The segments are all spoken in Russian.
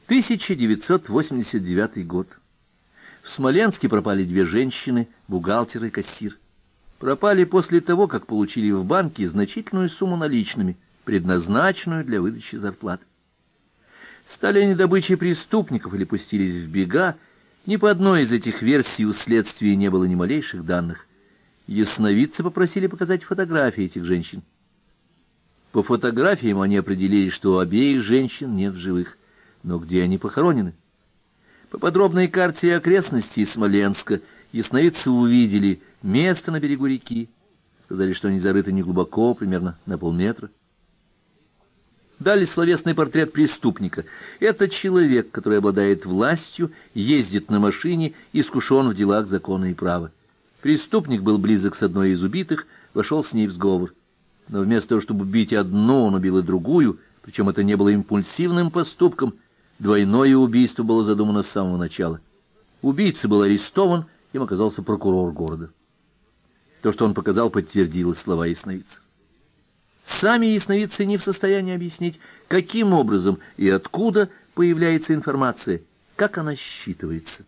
1989 год. В Смоленске пропали две женщины, бухгалтер и кассир. Пропали после того, как получили в банке значительную сумму наличными, предназначенную для выдачи зарплат. Стали они добычей преступников или пустились в бега, ни по одной из этих версий у следствия не было ни малейших данных. Ясновидцы попросили показать фотографии этих женщин. По фотографиям они определили, что обеих женщин нет в живых. Но где они похоронены? По подробной карте окрестностей Смоленска ясновидцы увидели место на берегу реки. Сказали, что они зарыты неглубоко, примерно на полметра. Дали словесный портрет преступника. Это человек, который обладает властью, ездит на машине, искушен в делах закона и права. Преступник был близок с одной из убитых, вошел с ней в сговор. Но вместо того, чтобы убить одну, он убил и другую, причем это не было импульсивным поступком. Двойное убийство было задумано с самого начала. Убийца был арестован, им оказался прокурор города. То, что он показал, подтвердило слова ясновидцев. Сами ясновидцы не в состоянии объяснить, каким образом и откуда появляется информация, как она считывается.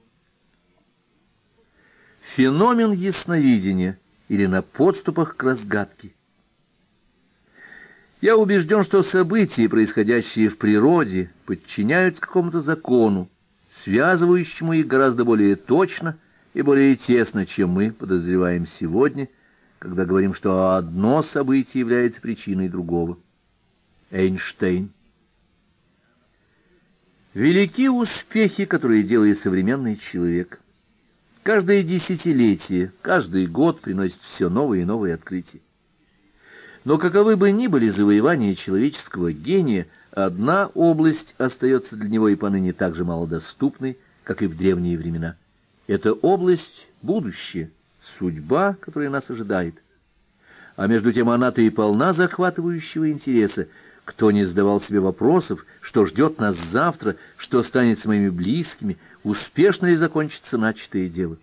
Феномен ясновидения или на подступах к разгадке. Я убежден, что события, происходящие в природе, подчиняются какому-то закону, связывающему их гораздо более точно и более тесно, чем мы подозреваем сегодня, когда говорим, что одно событие является причиной другого. Эйнштейн. Велики успехи, которые делает современный человек. Каждое десятилетие, каждый год приносит все новые и новые открытия. Но каковы бы ни были завоевания человеческого гения, одна область остается для него и поныне так же малодоступной, как и в древние времена. Это область будущее, судьба, которая нас ожидает. А между тем она-то и полна захватывающего интереса. Кто не задавал себе вопросов, что ждет нас завтра, что станет с моими близкими, успешно ли закончится начатое дело.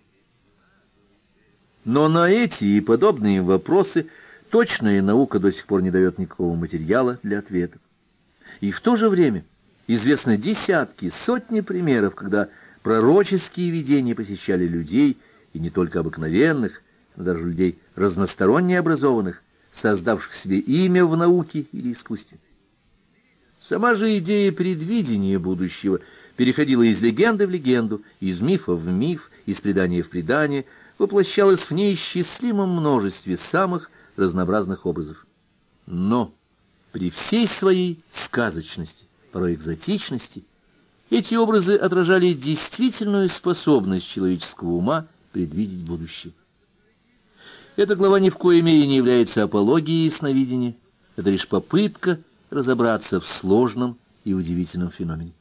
Но на эти и подобные им вопросы точная наука до сих пор не дает никакого материала для ответов. И в то же время известны десятки, сотни примеров, когда пророческие видения посещали людей, и не только обыкновенных, но даже людей разносторонне образованных, создавших себе имя в науке или искусстве. Сама же идея предвидения будущего переходила из легенды в легенду, из мифа в миф, из предания в предание, воплощалась в неисчислимом множестве самых разнообразных образов. Но при всей своей сказочности, порой экзотичности, эти образы отражали действительную способность человеческого ума предвидеть будущее. Эта глава ни в коей мере не является апологией сновидения, это лишь попытка разобраться в сложном и удивительном феномене.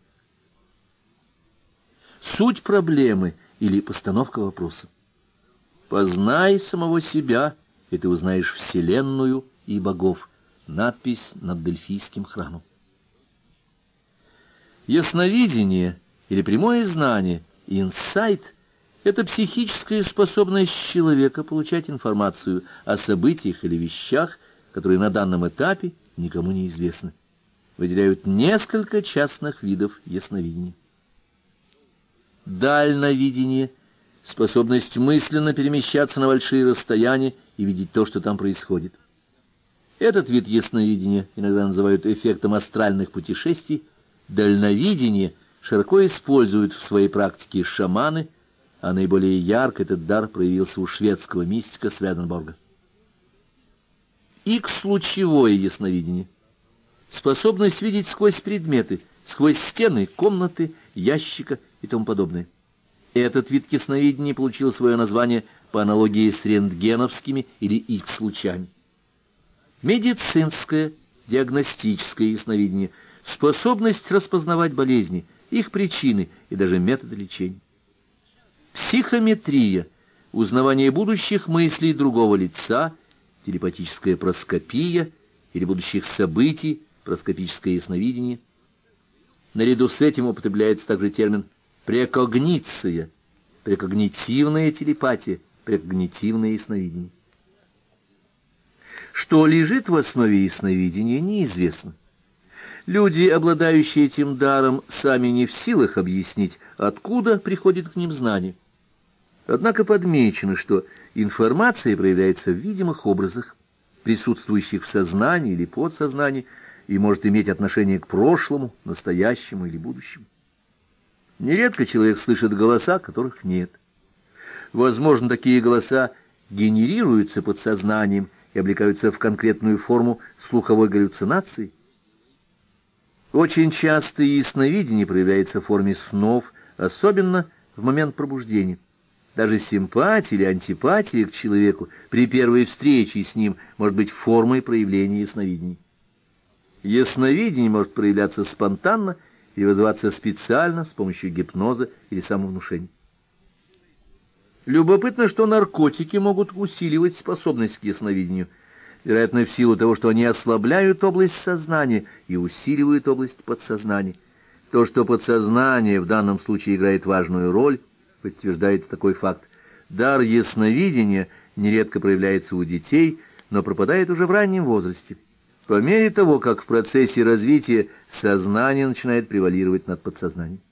Суть проблемы или постановка вопроса. «Познай самого себя, и ты узнаешь Вселенную и богов». Надпись над Дельфийским храмом. Ясновидение или прямое знание, инсайт — это психическая способность человека получать информацию о событиях или вещах, которые на данном этапе никому не известны. Выделяют несколько частных видов ясновидения. Дальновидение — способность мысленно перемещаться на большие расстояния и видеть то, что там происходит. Этот вид ясновидения иногда называют эффектом астральных путешествий. Дальновидение широко используют в своей практике шаманы, а наиболее ярко этот дар проявился у шведского мистика Сведенборга. Икс-лучевое ясновидение — способность видеть сквозь предметы, сквозь стены комнаты, ящика и тому подобное. Этот вид ясновидения получил свое название по аналогии с рентгеновскими или икс-лучами. Медицинское, диагностическое ясновидение — способность распознавать болезни, их причины и даже методы лечения. Психометрия — узнавание будущих мыслей другого лица, телепатическая проскопия или будущих событий, проскопическое ясновидение. Наряду с этим употребляется также термин прекогниция, прекогнитивная телепатия, прекогнитивное ясновидение. Что лежит в основе ясновидения, неизвестно. Люди, обладающие этим даром, сами не в силах объяснить, откуда приходит к ним знание. Однако подмечено, что информация проявляется в видимых образах, присутствующих в сознании или подсознании, и может иметь отношение к прошлому, настоящему или будущему. Нередко человек слышит голоса, которых нет. Возможно, такие голоса генерируются подсознанием и облекаются в конкретную форму слуховой галлюцинации. Очень часто и ясновидение проявляется в форме снов, особенно в момент пробуждения. Даже симпатия или антипатия к человеку при первой встрече с ним может быть формой проявления ясновидения. Ясновидение может проявляться спонтанно и вызываться специально с помощью гипноза или самовнушения. Любопытно, что наркотики могут усиливать способность к ясновидению, вероятно, в силу того, что они ослабляют область сознания и усиливают область подсознания. То, что подсознание в данном случае играет важную роль, подтверждает такой факт. Дар ясновидения нередко проявляется у детей, но пропадает уже в раннем возрасте, по мере того, как в процессе развития сознание начинает превалировать над подсознанием.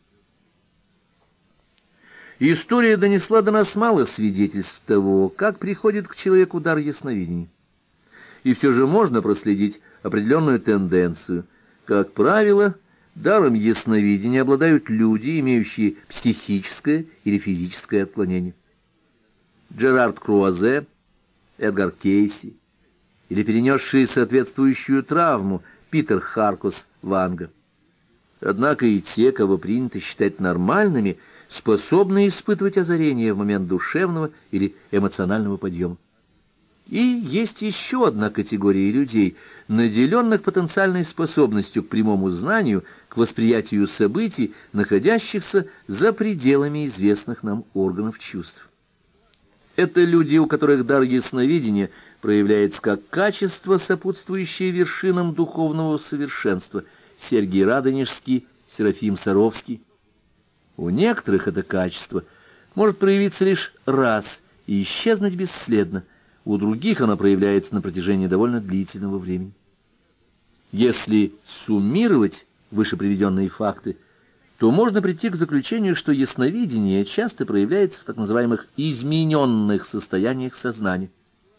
История донесла до нас мало свидетельств того, как приходит к человеку дар ясновидения. И все же можно проследить определенную тенденцию. Как правило, даром ясновидения обладают люди, имеющие психическое или физическое отклонение. Джерард Круазе, Эдгар Кейси, или перенесшие соответствующую травму Питер Харкус Ванга. Однако и те, кого принято считать нормальными, способны испытывать озарение в момент душевного или эмоционального подъема. И есть еще одна категория людей, наделенных потенциальной способностью к прямому знанию, к восприятию событий, находящихся за пределами известных нам органов чувств. Это люди, у которых дар ясновидения проявляется как качество, сопутствующее вершинам духовного совершенства. Сергий Радонежский, Серафим Саровский. У некоторых это качество может проявиться лишь раз и исчезнуть бесследно, у других оно проявляется на протяжении довольно длительного времени. Если суммировать вышеприведенные факты, то можно прийти к заключению, что ясновидение часто проявляется в так называемых измененных состояниях сознания.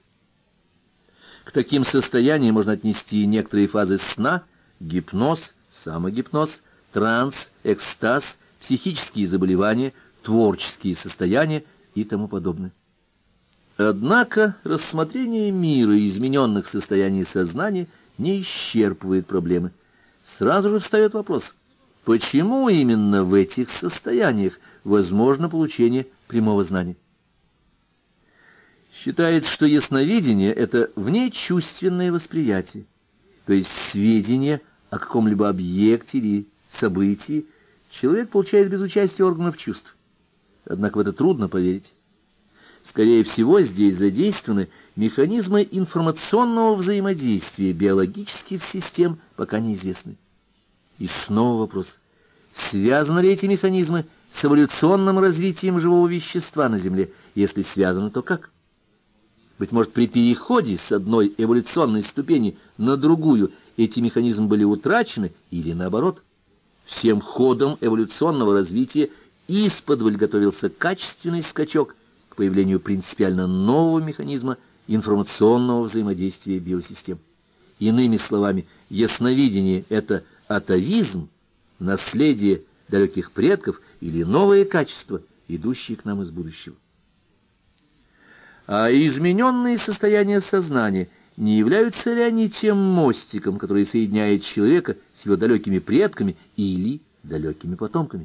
К таким состояниям можно отнести некоторые фазы сна, гипноз, самогипноз, транс, экстаз, психические заболевания, творческие состояния и тому подобное. Однако рассмотрение мира и измененных состояний сознания не исчерпывает проблемы. Сразу же встает вопрос, почему именно в этих состояниях возможно получение прямого знания? Считается, что ясновидение — это внечувственное восприятие, то есть сведения о каком-либо объекте или событии человек получает без участия органов чувств. Однако в это трудно поверить. Скорее всего, здесь задействованы механизмы информационного взаимодействия биологических систем, пока неизвестны. И снова вопрос, связаны ли эти механизмы с эволюционным развитием живого вещества на Земле? Если связаны, то как? Быть может, при переходе с одной эволюционной ступени на другую эти механизмы были утрачены или наоборот? Всем ходом эволюционного развития исподволь готовился качественный скачок к появлению принципиально нового механизма информационного взаимодействия биосистем. Иными словами, ясновидение — это атовизм, наследие далеких предков или новые качества, идущие к нам из будущего. А измененные состояния сознания, не являются ли они тем мостиком, который соединяет человека с его далекими предками или далекими потомками?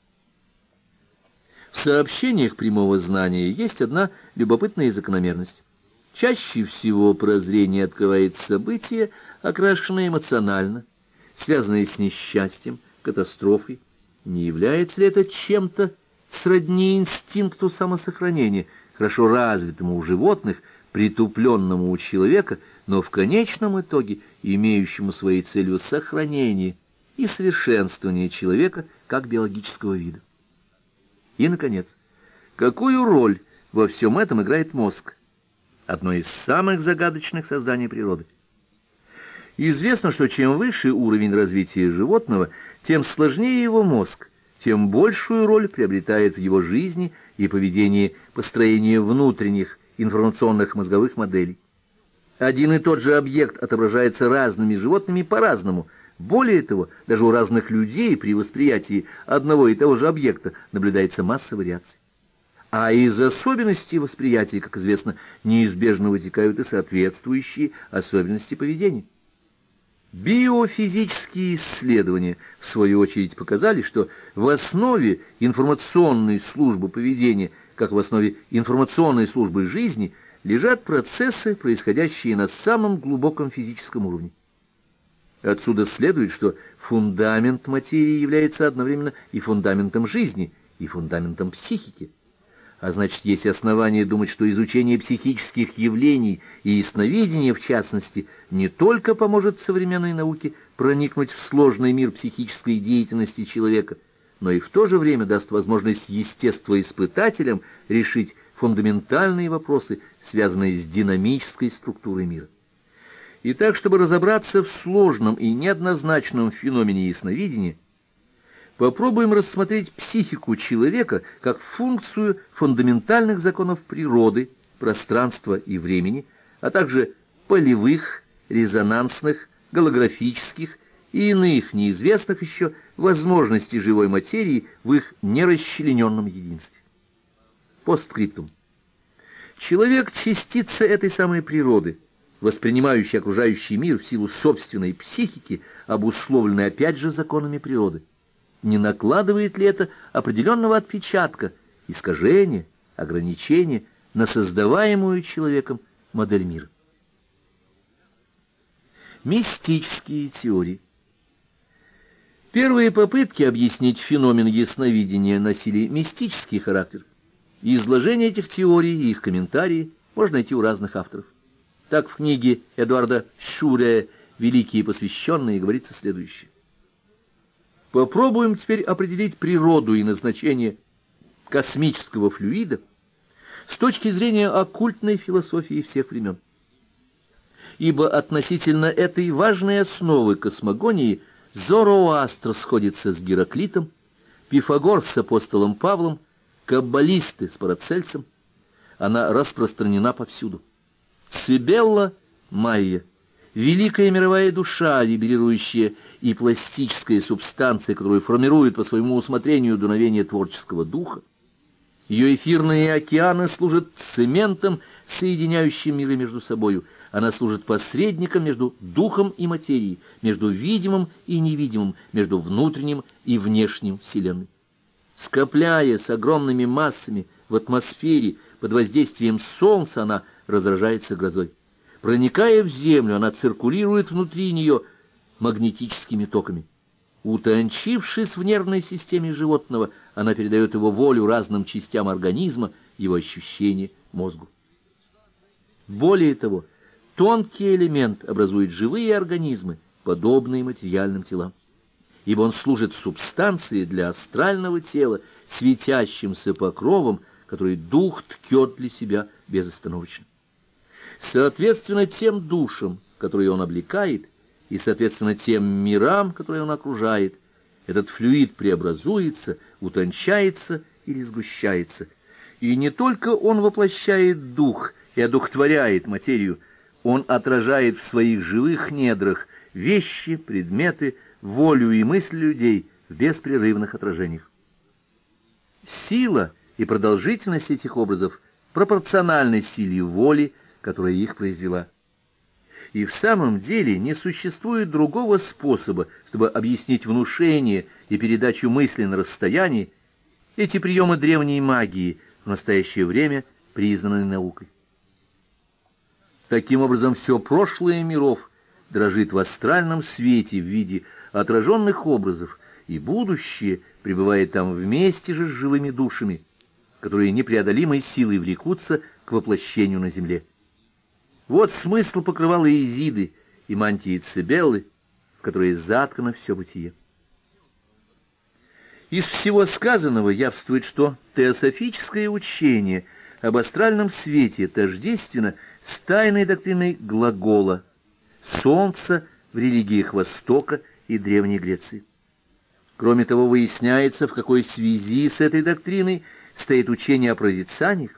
В сообщениях прямого знания есть одна любопытная закономерность. Чаще всего прозрение открывает события, окрашенные эмоционально, связанные с несчастьем, катастрофой. Не является ли это чем-то сродни инстинкту самосохранения, хорошо развитому у животных, притупленному у человека, но в конечном итоге имеющему своей целью сохранение и совершенствование человека как биологического вида? И, наконец, какую роль во всем этом играет мозг? Одно из самых загадочных созданий природы. Известно, что чем выше уровень развития животного, тем сложнее его мозг, тем большую роль приобретает в его жизни и поведении построение внутренних информационных мозговых моделей. Один и тот же объект отображается разными животными по-разному. Более того, даже у разных людей при восприятии одного и того же объекта наблюдается масса вариаций. А из особенностей восприятия, как известно, неизбежно вытекают и соответствующие особенности поведения. Биофизические исследования, в свою очередь, показали, что в основе информационной службы поведения, как в основе информационной службы жизни, лежат процессы, происходящие на самом глубоком физическом уровне. Отсюда следует, что фундамент материи является одновременно и фундаментом жизни, и фундаментом психики. А значит, есть основания думать, что изучение психических явлений и ясновидение, в частности, не только поможет современной науке проникнуть в сложный мир психической деятельности человека, но и в то же время даст возможность естествоиспытателям решить фундаментальные вопросы, связанные с динамической структурой мира. Итак, чтобы разобраться в сложном и неоднозначном феномене ясновидения, попробуем рассмотреть психику человека как функцию фундаментальных законов природы, пространства и времени, а также полевых, резонансных, голографических и иных неизвестных еще возможностей живой материи в их нерасчлененном единстве. Постскриптум. Человек — частица этой самой природы, воспринимающий окружающий мир в силу собственной психики, обусловленной опять же законами природы. Не накладывает ли это определенного отпечатка, искажения, ограничения на создаваемую человеком модель мира? Мистические теории. Первые попытки объяснить феномен ясновидения носили мистический характер. И изложение этих теорий и их комментарии можно найти у разных авторов. Так в книге Эдуарда Шуре «Великие посвященные» говорится следующее. Попробуем теперь определить природу и назначение космического флюида с точки зрения оккультной философии всех времен. Ибо относительно этой важной основы космогонии Зороастр сходится с Гераклитом, Пифагор с апостолом Павлом, каббалисты с Парацельсом. Она распространена повсюду. Цибелла Майя, великая мировая душа, вибрирующая и пластическая субстанция, которую формирует по своему усмотрению дуновение творческого духа. Ее эфирные океаны служат цементом, соединяющим миры между собою. Она служит посредником между духом и материей, между видимым и невидимым, между внутренним и внешним Вселенной. Скопляя с огромными массами в атмосфере под воздействием Солнца, она разражается грозой. Проникая в Землю, она циркулирует внутри нее магнетическими токами. Утончившись в нервной системе животного, она передает его волю разным частям организма, его ощущения мозгу. Более того, тонкий элемент образует живые организмы, подобные материальным телам, ибо он служит субстанцией для астрального тела, светящимся покровом, который дух ткет для себя безостановочно. Соответственно, тем душам, которые он облекает, и, соответственно, тем мирам, которые он окружает, этот флюид преобразуется, утончается или сгущается. И не только он воплощает дух и одухотворяет материю, он отражает в своих живых недрах вещи, предметы, волю и мысль людей в беспрерывных отражениях. Сила и продолжительность этих образов пропорциональны силе воли, которая их произвела. И в самом деле не существует другого способа, чтобы объяснить внушение и передачу мысли на расстоянии. Эти приемы древней магии в настоящее время признаны наукой. Таким образом, все прошлое миров дрожит в астральном свете в виде отраженных образов, и будущее пребывает там вместе же с живыми душами, которые непреодолимой силой влекутся к воплощению на земле. Вот смысл покрывала Изиды и мантии Цибеллы, в которые заткано все бытие. Из всего сказанного явствует, что теософическое учение об астральном свете тождественно с тайной доктриной глагола. Солнце в религиях Востока и Древней Греции. Кроме того, выясняется, в какой связи с этой доктриной стоит учение о прорицаниях.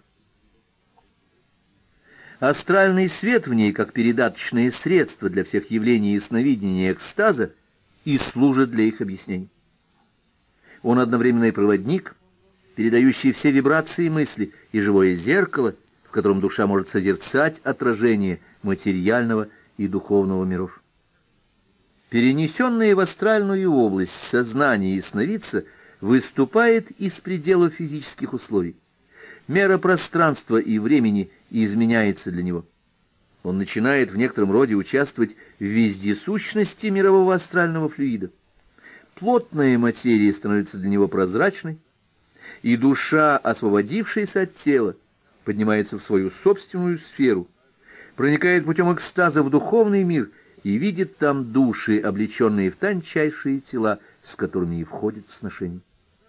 Астральный свет в ней, как передаточное средство для всех явлений ясновидения и экстаза, и служит для их объяснений. Он одновременно и проводник, передающий все вибрации мысли, и живое зеркало, в котором душа может созерцать отражение материального и духовного миров. Перенесенное в астральную область сознание ясновидца выступает из пределов физических условий. Мера пространства и времени изменяется для него. Он начинает в некотором роде участвовать в вездесущности мирового астрального флюида. Плотная материя становится для него прозрачной, и душа, освободившаяся от тела, поднимается в свою собственную сферу, проникает путем экстаза в духовный мир и видит там души, облеченные в тончайшие тела, с которыми и входит в сношение.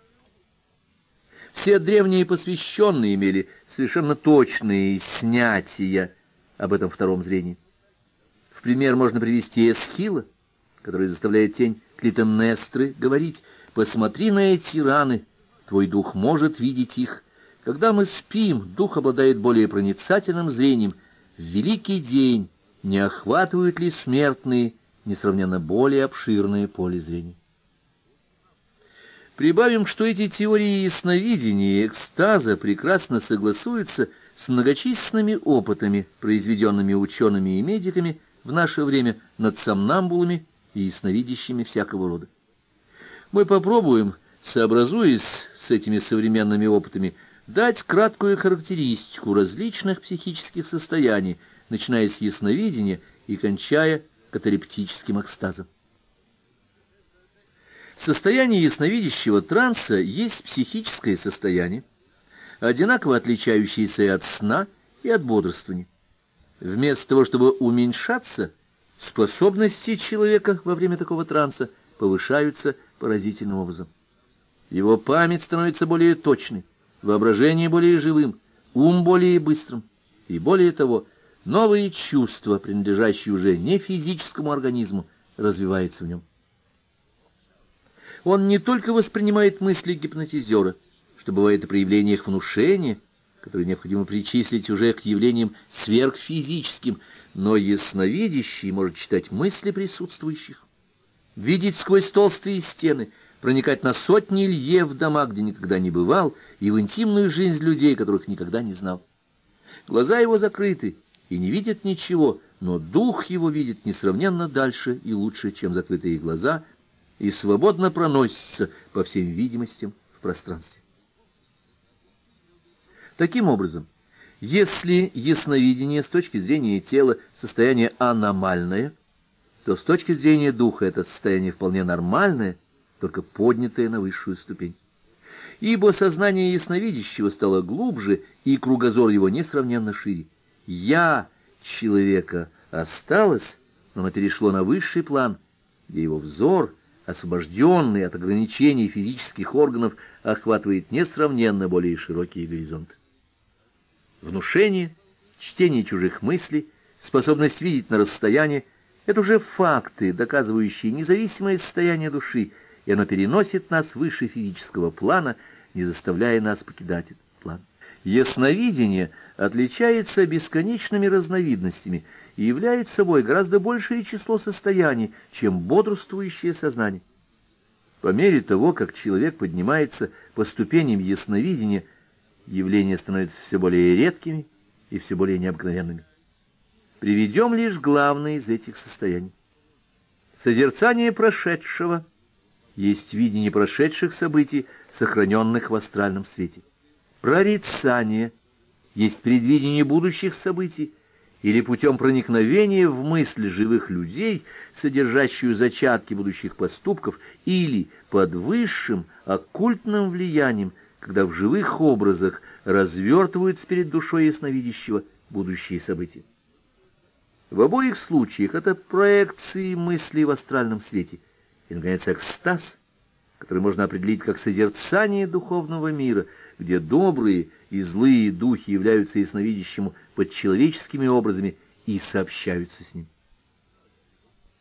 Все древние посвященные имели совершенно точные снятия об этом втором зрении. В пример можно привести Эсхила, который заставляет тень Клитемнестры говорить: «Посмотри на эти раны, твой дух может видеть их. Когда мы спим, дух обладает более проницательным зрением. В великий день не охватывают ли смертные несравненно более обширное поле зрения?» Прибавим, что эти теории ясновидения и экстаза прекрасно согласуются с многочисленными опытами, произведенными учеными и медиками в наше время над сомнамбулами и ясновидящими всякого рода. Мы попробуем, сообразуясь с этими современными опытами, дать краткую характеристику различных психических состояний, начиная с ясновидения и кончая каталептическим экстазом. Состояние ясновидящего транса есть психическое состояние, одинаково отличающееся и от сна, и от бодрствования. Вместо того, чтобы уменьшаться, способности человека во время такого транса повышаются поразительным образом. Его память становится более точной, воображение более живым, ум более быстрым, и более того, новые чувства, принадлежащие уже не физическому организму, развиваются в нем. Он не только воспринимает мысли гипнотизера, что бывает и проявление их внушения, которые необходимо причислить уже к явлениям сверхфизическим, но ясновидящий может читать мысли присутствующих, видеть сквозь толстые стены, проникать на сотни лье в дома, где никогда не бывал, и в интимную жизнь людей, которых никогда не знал. Глаза его закрыты и не видят ничего, но дух его видит несравненно дальше и лучше, чем закрытые глаза, и свободно проносится по всем видимостям в пространстве. Таким образом, если ясновидение с точки зрения тела состояние аномальное, то с точки зрения духа это состояние вполне нормальное, только поднятое на высшую ступень. Ибо сознание ясновидящего стало глубже, и кругозор его несравненно шире. «Я» человека осталось, но оно перешло на высший план, где его взор, освобожденный от ограничений физических органов, охватывает несравненно более широкие горизонты. Внушение, чтение чужих мыслей, способность видеть на расстоянии — это уже факты, доказывающие независимое состояние души, и оно переносит нас выше физического плана, не заставляя нас покидать этот план. Ясновидение отличается бесконечными разновидностями и является собой гораздо большее число состояний, чем бодрствующее сознание. По мере того, как человек поднимается по ступеням ясновидения, явления становятся все более редкими и все более необыкновенными. Приведем лишь главное из этих состояний. Созерцание прошедшего есть видение прошедших событий, сохраненных в астральном свете. Прорицание есть предвидение будущих событий, или путем проникновения в мысль живых людей, содержащую зачатки будущих поступков, или под высшим оккультным влиянием, когда в живых образах развертываются перед душой ясновидящего будущие события. В обоих случаях это проекции мыслей в астральном свете, и, наконец, экстаз, который можно определить как созерцание духовного мира, где добрые и злые духи являются ясновидящему под человеческими образами и сообщаются с ним.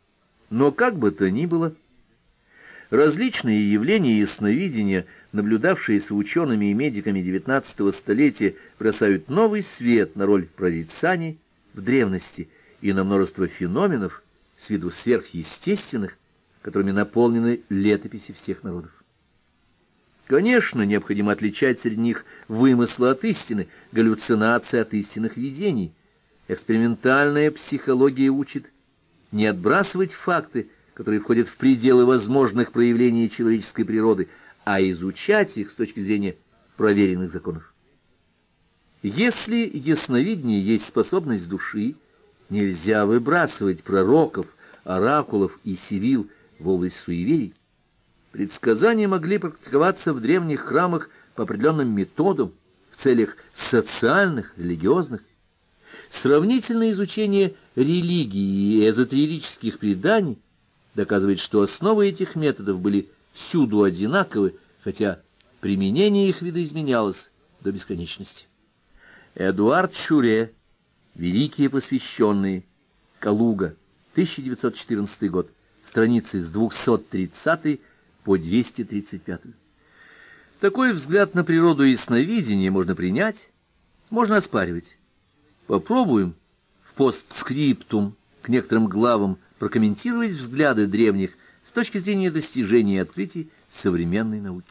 Но как бы то ни было, различные явления ясновидения, наблюдавшиеся учеными и медиками XIX столетия, бросают новый свет на роль прорицаний в древности и на множество феноменов с виду сверхъестественных, которыми наполнены летописи всех народов. Конечно, необходимо отличать среди них вымыслы от истины, галлюцинации от истинных видений. Экспериментальная психология учит не отбрасывать факты, которые входят в пределы возможных проявлений человеческой природы, а изучать их с точки зрения проверенных законов. Если ясновидение есть способность души, нельзя выбрасывать пророков, оракулов и сивил в область суеверий. Предсказания могли практиковаться в древних храмах по определенным методам, в целях социальных, религиозных. Сравнительное изучение религии и эзотерических преданий доказывает, что основы этих методов были всюду одинаковы, хотя применение их видоизменялось до бесконечности. Эдуард Шуре, «Великие посвященные», Калуга, 1914 год, страницы с 230 по 235. Такой взгляд на природу ясновидения можно принять, можно оспаривать. Попробуем в постскриптум к некоторым главам прокомментировать взгляды древних с точки зрения достижений и открытий современной науки.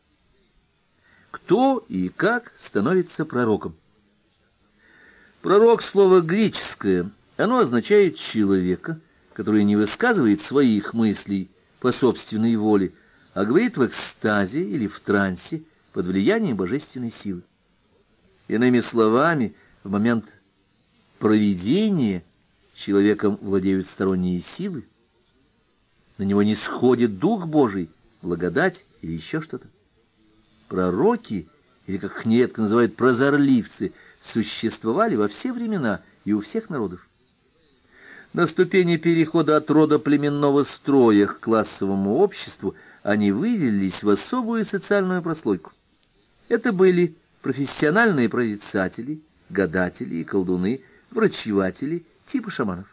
Кто и как становится пророком? Пророк — слово греческое, оно означает человека, который не высказывает своих мыслей по собственной воле, а говорит в экстазе или в трансе под влиянием божественной силы. Иными словами, в момент провидения человеком владеют сторонние силы, на него не сходит Дух Божий, благодать или еще что-то. Пророки, или, как их нередко называют, прозорливцы, существовали во все времена и у всех народов. На ступени перехода от рода племенного строя к классовому обществу они выделились в особую социальную прослойку. Это были профессиональные прорицатели, гадатели и колдуны, врачеватели типа шаманов.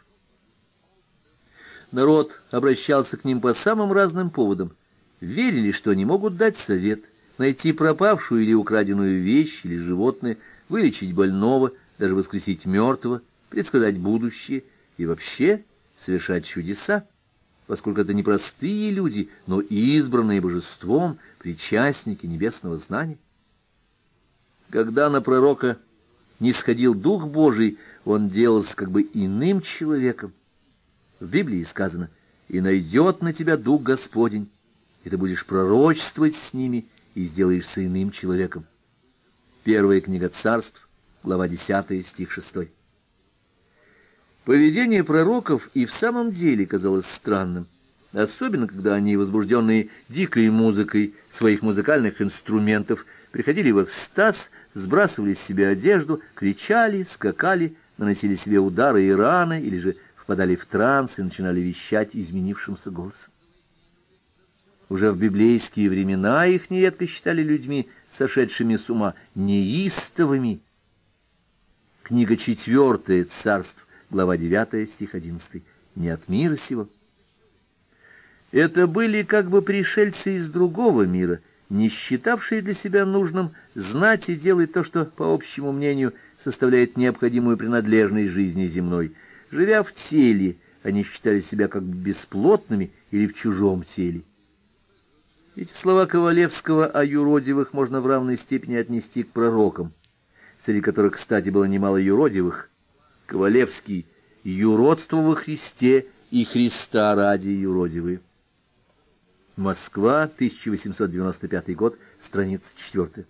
Народ обращался к ним по самым разным поводам. Верили, что они могут дать совет, найти пропавшую или украденную вещь или животное, вылечить больного, даже воскресить мертвого, предсказать будущее и вообще совершать чудеса, поскольку это не простые люди, но избранные божеством, причастники небесного знания. Когда на пророка нисходил Дух Божий, он делался как бы иным человеком. В Библии сказано: «И найдет на тебя Дух Господень, и ты будешь пророчествовать с ними, и сделаешься иным человеком». Первая книга Царств, глава 10, стих 6. Поведение пророков и в самом деле казалось странным, особенно когда они, возбужденные дикой музыкой своих музыкальных инструментов, приходили в экстаз, сбрасывали с себя одежду, кричали, скакали, наносили себе удары и раны, или же впадали в транс и начинали вещать изменившимся голосом. Уже в библейские времена их нередко считали людьми, сошедшими с ума, неистовыми. Книга 4 Царств, глава 9, стих 11. «Не от мира сего». Это были как бы пришельцы из другого мира, не считавшие для себя нужным знать и делать то, что, по общему мнению, составляет необходимую принадлежность жизни земной. Живя в теле, они считали себя как бы бесплотными или в чужом теле. Эти слова Ковалевского о юродивых можно в равной степени отнести к пророкам, среди которых, кстати, было немало юродивых. Ковалевский: «Юродство во Христе и Христа ради юродивые». Москва, 1895 год, страница 4.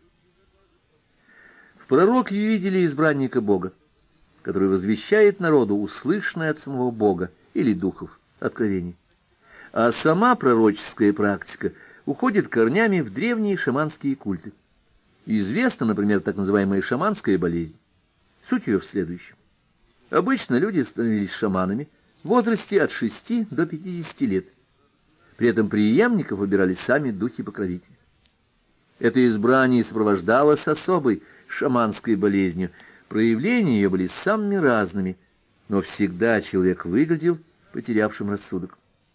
В пророке видели избранника Бога, который возвещает народу услышанное от самого Бога или духов откровение. А сама пророческая практика уходит корнями в древние шаманские культы. Известна, например, так называемая шаманская болезнь. Суть ее в следующем. Обычно люди становились шаманами в возрасте от 6 до 50 лет. При этом преемников выбирали сами духи-покровители. Это избрание сопровождалось особой шаманской болезнью. Проявления ее были самыми разными, но всегда человек выглядел потерявшим рассудок.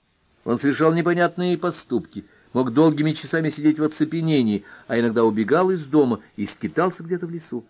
Он совершал непонятные поступки, мог долгими часами сидеть в оцепенении, а иногда убегал из дома и скитался где-то в лесу.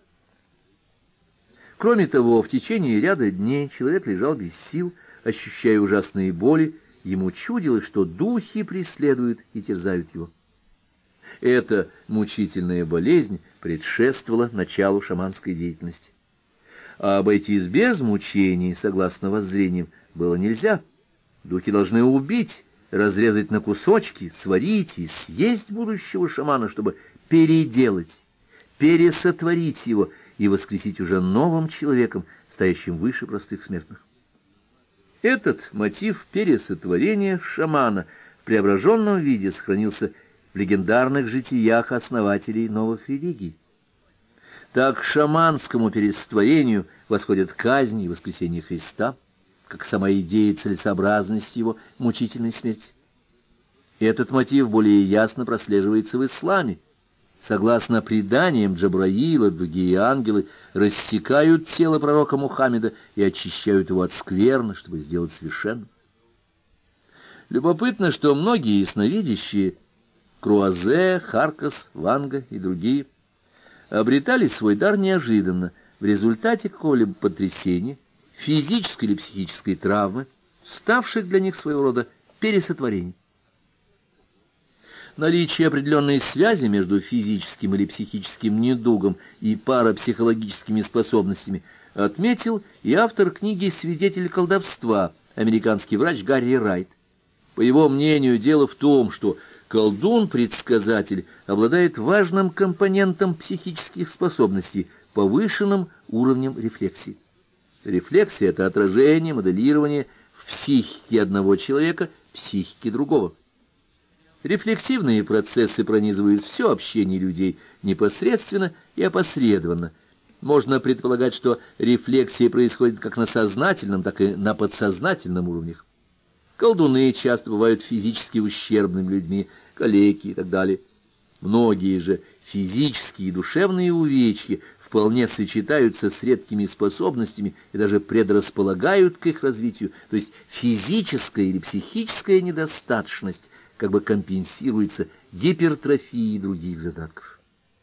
Кроме того, в течение ряда дней человек лежал без сил, ощущая ужасные боли, ему чудилось, что духи преследуют и терзают его. Эта мучительная болезнь предшествовала началу шаманской деятельности. А обойтись без мучений, согласно воззрениям, было нельзя. Духи должны убить, разрезать на кусочки, сварить и съесть будущего шамана, чтобы переделать, пересотворить его и воскресить уже новым человеком, стоящим выше простых смертных. Этот мотив пересотворения шамана в преображенном виде сохранился в легендарных житиях основателей новых религий. Так к шаманскому пересотворению восходят казнь и воскресение Христа, как сама идея целесообразности его мучительной смерти. Этот мотив более ясно прослеживается в исламе. Согласно преданиям, Джабраил и другие ангелы рассекают тело пророка Мухаммеда и очищают его от скверны, чтобы сделать совершенным. Любопытно, что многие ясновидящие — Круазе, Харкас, Ванга и другие — обретали свой дар неожиданно, в результате какого-либо потрясения, физической или психической травмы, ставших для них своего рода пересотворением. Наличие определенной связи между физическим или психическим недугом и парапсихологическими способностями отметил и автор книги «Свидетель колдовства», американский врач Гарри Райт. По его мнению, дело в том, что колдун-предсказатель обладает важным компонентом психических способностей, повышенным уровнем рефлексии. Рефлексия — это отражение, моделирование в психике одного человека психики другого. Рефлексивные процессы пронизывают все общение людей непосредственно и опосредованно. Можно предполагать, что рефлексия происходит как на сознательном, так и на подсознательном уровнях. Колдуны часто бывают физически ущербными людьми, калеки и так далее. Многие же физические и душевные увечья вполне сочетаются с редкими способностями и даже предрасполагают к их развитию, то есть физическая или психическая недостаточность как бы компенсируется гипертрофией других задатков.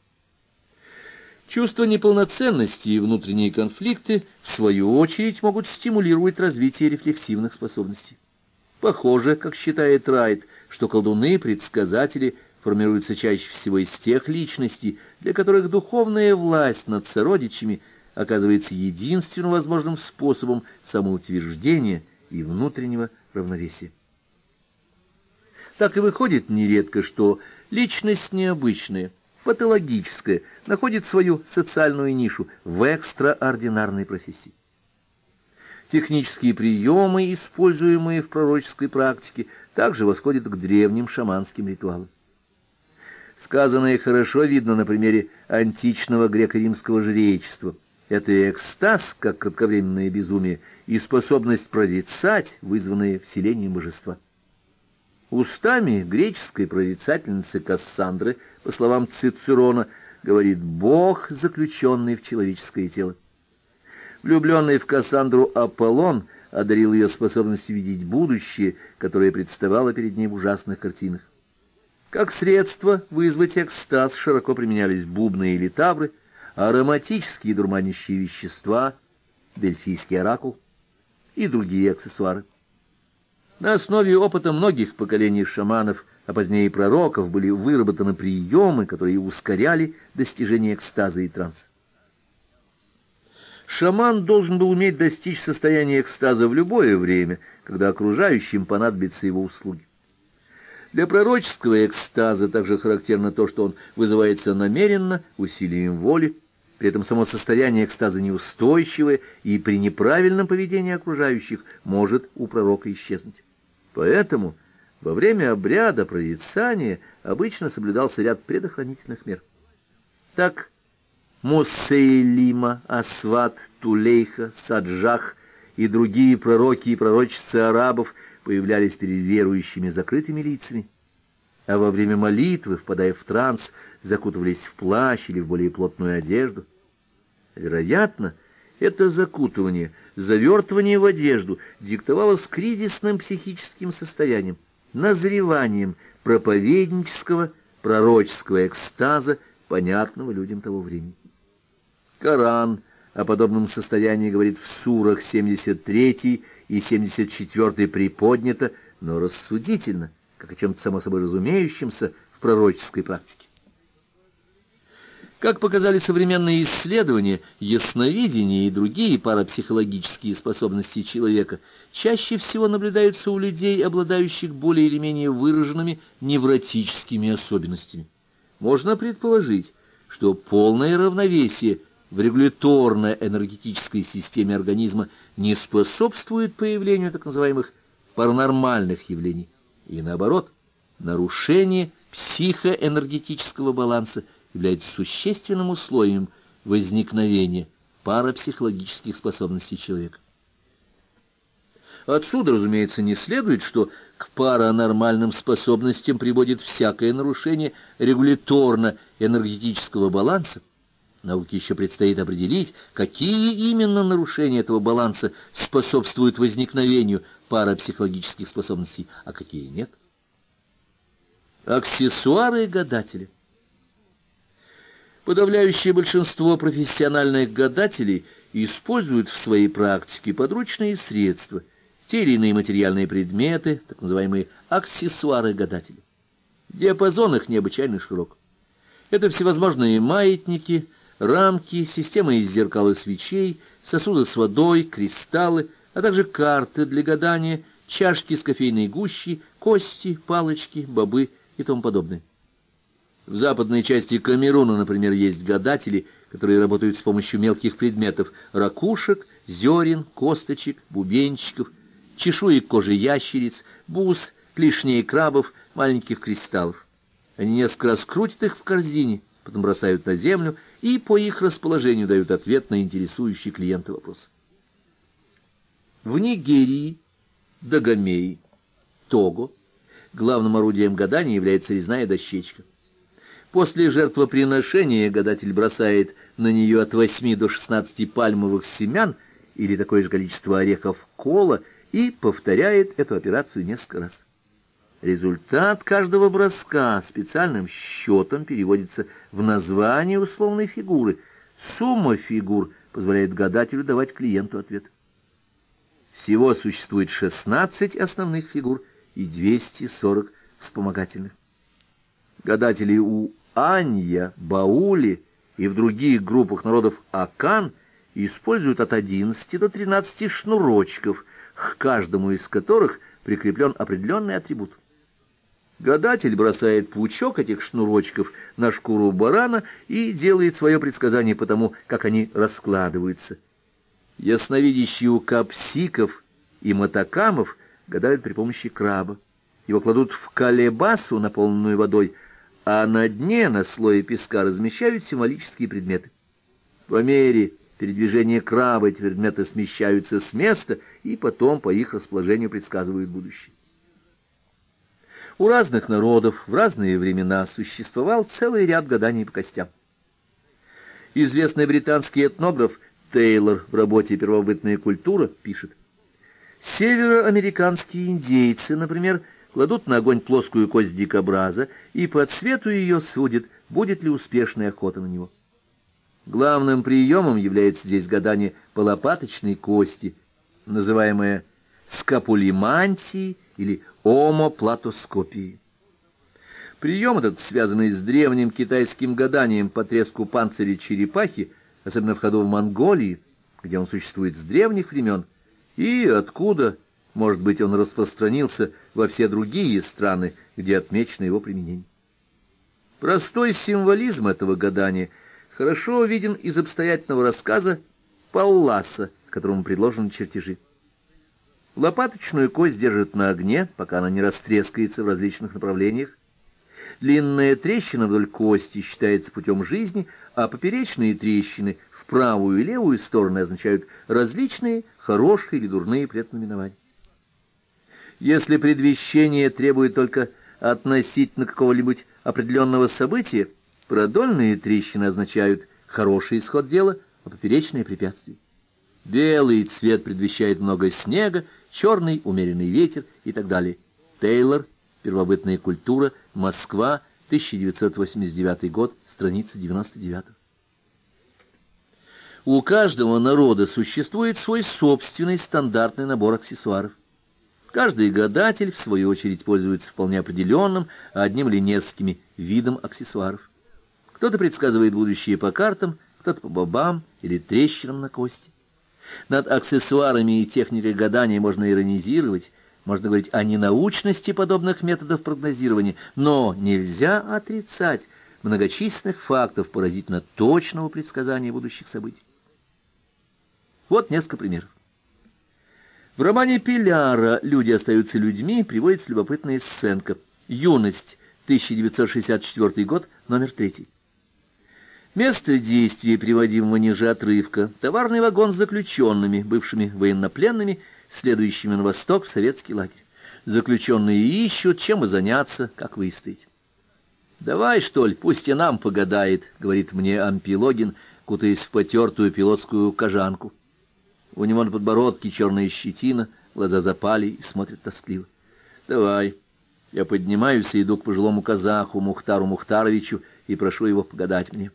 Чувство неполноценности и внутренние конфликты, в свою очередь, могут стимулировать развитие рефлексивных способностей. Похоже, как считает Райт, что колдуны-предсказатели формируются чаще всего из тех личностей, для которых духовная власть над сородичами оказывается единственным возможным способом самоутверждения и внутреннего равновесия. Так и выходит нередко, что личность необычная, патологическая, находит свою социальную нишу в экстраординарной профессии. Технические приемы, используемые в пророческой практике, также восходят к древним шаманским ритуалам. Сказанное хорошо видно на примере античного греко-римского жречества. Это экстаз, как кратковременное безумие, и способность прорицать, вызванные вселением божества. Устами греческой прорицательницы Кассандры, по словам Цицерона, говорит Бог, заключенный в человеческое тело. Влюбленный в Кассандру Аполлон одарил ее способностью видеть будущее, которое представало перед ней в ужасных картинах. Как средство вызвать экстаз широко применялись бубны и литавры, ароматические дурманящие вещества, дельфийский оракул и другие аксессуары. На основе опыта многих поколений шаманов, а позднее и пророков, были выработаны приемы, которые ускоряли достижение экстаза и транса. Шаман должен был уметь достичь состояния экстаза в любое время, когда окружающим понадобятся его услуги. Для пророческого экстаза также характерно то, что он вызывается намеренно, усилием воли, при этом само состояние экстаза неустойчивое и при неправильном поведении окружающих может у пророка исчезнуть. Поэтому во время обряда прорицания обычно соблюдался ряд предохранительных мер. Так Муссейлима, Асват, Тулейха, Саджах и другие пророки и пророчицы арабов появлялись перед верующими закрытыми лицами, а во время молитвы, впадая в транс, закутывались в плащ или в более плотную одежду. Вероятно, это закутывание, завертывание в одежду диктовалось кризисным психическим состоянием, назреванием проповеднического, пророческого экстаза, понятного людям того времени. Коран о подобном состоянии говорит в сурах 73 и 74 приподнято, но рассудительно, как о чем-то само собой разумеющемся в пророческой практике. Как показали современные исследования, ясновидение и другие парапсихологические способности человека чаще всего наблюдаются у людей, обладающих более или менее выраженными невротическими особенностями. Можно предположить, что полное равновесие в регуляторно-энергетической системе организма не способствует появлению так называемых паранормальных явлений, и наоборот, нарушение психоэнергетического баланса является существенным условием возникновения парапсихологических способностей человека. Отсюда, разумеется, не следует, что к паранормальным способностям приводит всякое нарушение регуляторно-энергетического баланса. Науке еще предстоит определить, какие именно нарушения этого баланса способствуют возникновению парапсихологических способностей, а какие нет. Аксессуары гадателя. Подавляющее большинство профессиональных гадателей используют в своей практике подручные средства, те или иные материальные предметы, так называемые аксессуары гадателя. Диапазон их необычайно широк. Это всевозможные маятники, рамки, системы из зеркал и свечей, сосуды с водой, кристаллы, а также карты для гадания, чашки с кофейной гущей, кости, палочки, бобы и тому подобное. В западной части Камеруна, например, есть гадатели, которые работают с помощью мелких предметов: ракушек, зерен, косточек, бубенчиков, чешуек кожи ящериц, бус, клешней крабов, маленьких кристаллов. Они несколько раз крутят их в корзине, потом бросают на землю и по их расположению дают ответ на интересующий клиента вопрос. В Нигерии, Дагомее, Того главным орудием гадания является резная дощечка. После жертвоприношения гадатель бросает на нее от 8 до 16 пальмовых семян или такое же количество орехов кола и повторяет эту операцию несколько раз. Результат каждого броска специальным счетом переводится в название условной фигуры. Сумма фигур позволяет гадателю давать клиенту ответ. Всего существует 16 основных фигур и 240 вспомогательных. Гадатели у Анья, Баули и в других группах народов Акан используют от 11 до 13 шнурочков, к каждому из которых прикреплен определенный атрибут. Гадатель бросает пучок этих шнурочков на шкуру барана и делает свое предсказание по тому, как они раскладываются. Ясновидящие у капсиков и матакамов гадают при помощи краба. Его кладут в калебасу, наполненную водой, а на дне, на слое песка, размещают символические предметы. По мере передвижения краба эти предметы смещаются с места и потом по их расположению предсказывают будущее. У разных народов в разные времена существовал целый ряд гаданий по костям. Известный британский этнограф Тейлор в работе «Первобытная культура» пишет: североамериканские индейцы, например, кладут на огонь плоскую кость дикобраза и по цвету ее судят, будет ли успешная охота на него. Главным приемом является здесь гадание по лопаточной кости, называемое скапулимантией или омоплатоскопией. Прием этот, связанный с древним китайским гаданием по треску панциря черепахи, особенно в ходу в Монголии, где он существует с древних времен, и откуда, может быть, он распространился во все другие страны, где отмечено его применение. Простой символизм этого гадания хорошо виден из обстоятельного рассказа Палласа, которому предложены чертежи. Лопаточную кость держат на огне, пока она не растрескается в различных направлениях. Длинная трещина вдоль кости считается путем жизни, а поперечные трещины в правую и левую стороны означают различные хорошие или дурные предзнаменования. Если предвещение требует только относительно какого-нибудь определенного события, продольные трещины означают хороший исход дела, а поперечные — препятствия. Белый цвет предвещает много снега, черный — умеренный ветер и так далее. Тейлор, Первобытная культура. Москва, 1989 год, страница 99. У каждого народа существует свой собственный стандартный набор аксессуаров. Каждый гадатель, в свою очередь, пользуется вполне определенным, одним или несколькими видом аксессуаров. Кто-то предсказывает будущее по картам, кто-то по бобам или трещинам на кости. Над аксессуарами и техникой гадания можно иронизировать, можно говорить о ненаучности подобных методов прогнозирования, но нельзя отрицать многочисленных фактов поразительно точного предсказания будущих событий. Вот несколько примеров. В романе Пеляра «Люди остаются людьми» приводится любопытная сценка. Юность, 1964 год, номер 3. Место действия приводимого ниже отрывка — товарный вагон с заключенными, бывшими военнопленными, следующими на восток в советский лагерь. Заключенные ищут, чем бы заняться, как выстоять. «Давай, что ли, пусть и нам погадает», — говорит мне Ампилогин, кутаясь в потертую пилотскую кожанку. У него на подбородке черная щетина, глаза запали и смотрят тоскливо. «Давай». Я поднимаюсь и иду к пожилому казаху Мухтару Мухтаровичу и прошу его погадать мне.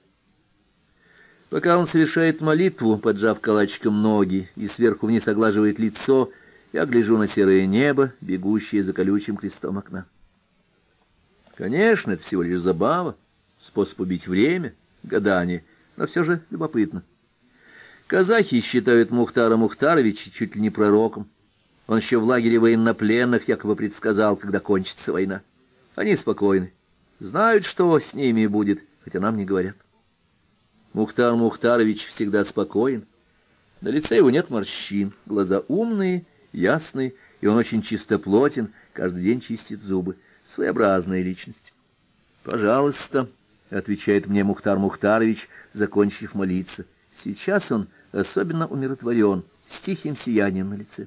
Пока он совершает молитву, поджав калачиком ноги и сверху вниз оглаживает лицо, я гляжу на серое небо, бегущее за колючим крестом окна. Конечно, это всего лишь забава, способ убить время, гадание, но все же любопытно. Казахи считают Мухтара Мухтаровича чуть ли не пророком. Он еще в лагере военнопленных якобы предсказал, когда кончится война. Они спокойны, знают, что с ними будет, хотя нам не говорят. Мухтар Мухтарович всегда спокоен. На лице его нет морщин, глаза умные, ясные, и он очень чистоплотен, каждый день чистит зубы. Своеобразная личность. «Пожалуйста», — отвечает мне Мухтар Мухтарович, закончив молиться. Сейчас он особенно умиротворен, с тихим сиянием на лице.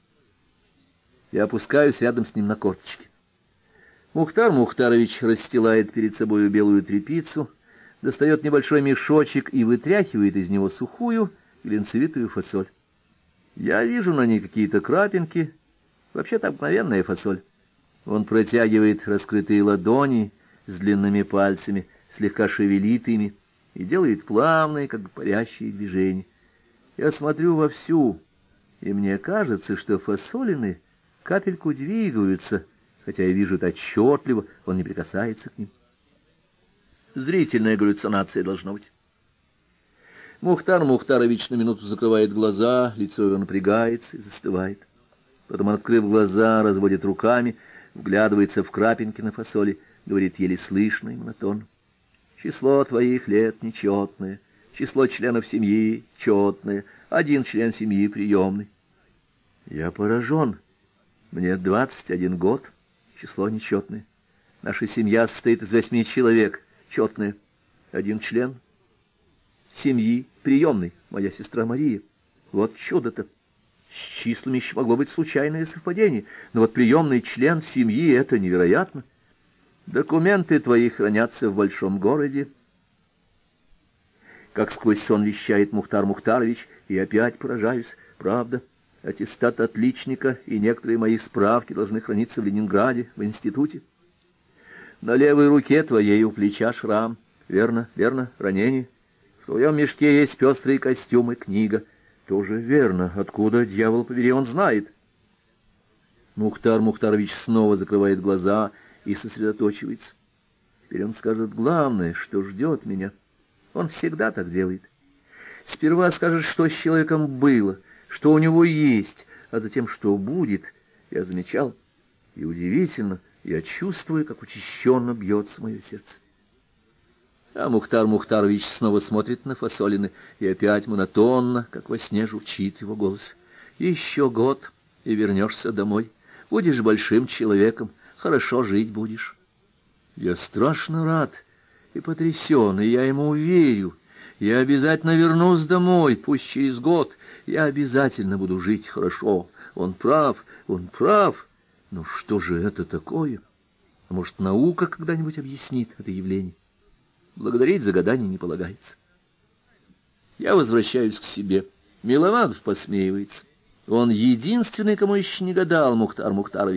Я опускаюсь рядом с ним на корточки. Мухтар Мухтарович расстилает перед собой белую тряпицу, достает небольшой мешочек и вытряхивает из него сухую глинцевитую фасоль. Я вижу на ней какие-то крапинки, вообще-то обыкновенная фасоль. Он протягивает раскрытые ладони с длинными пальцами, слегка шевелит ими и делает плавные, как бы парящие движения. Я смотрю вовсю, и мне кажется, что фасолины капельку двигаются, хотя я вижу это отчетливо, он не прикасается к ним. Зрительная галлюцинация должна быть. Мухтар Мухтарович на минуту закрывает глаза, лицо его напрягается и застывает. Потом, открыв глаза, разводит руками, вглядывается в крапинки на фасоли, говорит еле слышно и монотонно. «Число твоих лет нечетное, число членов семьи четное, один член семьи приемный». Я поражен. Мне 21 год, число нечетное. Наша семья состоит из 8 человек, четное, один член семьи приемный, моя сестра Мария. Вот чудо-то. С числами еще могло быть случайное совпадение, но вот приемный член семьи — это невероятно. Документы твои хранятся в большом городе. Как сквозь сон вещает Мухтар Мухтарович, и опять поражаюсь. Правда, аттестат отличника и некоторые мои справки должны храниться в Ленинграде, в институте. На левой руке твоей у плеча шрам. Верно, верно, ранение. В твоем мешке есть пестрый костюм и книга. Тоже верно. Откуда, дьявол побери, он знает? Мухтар Мухтарович снова закрывает глаза и сосредоточивается. Теперь он скажет главное, что ждет меня. Он всегда так делает. Сперва скажет, что с человеком было, что у него есть, а затем, что будет. Я замечал, и удивительно, я чувствую, как учащенно бьется мое сердце. А Мухтар Мухтарович снова смотрит на фасолины, и опять монотонно, как во сне, журчит его голос. «Еще год, и вернешься домой. Будешь большим человеком, хорошо жить будешь». Я страшно рад и потрясен, и я ему верю. Я обязательно вернусь домой, пусть через год. Я обязательно буду жить хорошо. Он прав, он прав. Но что же это такое? А может, наука когда-нибудь объяснит это явление? Благодарить за гадание не полагается. Я возвращаюсь к себе. Милованов посмеивается. Он единственный, кому еще не гадал Мухтар Мухтарович,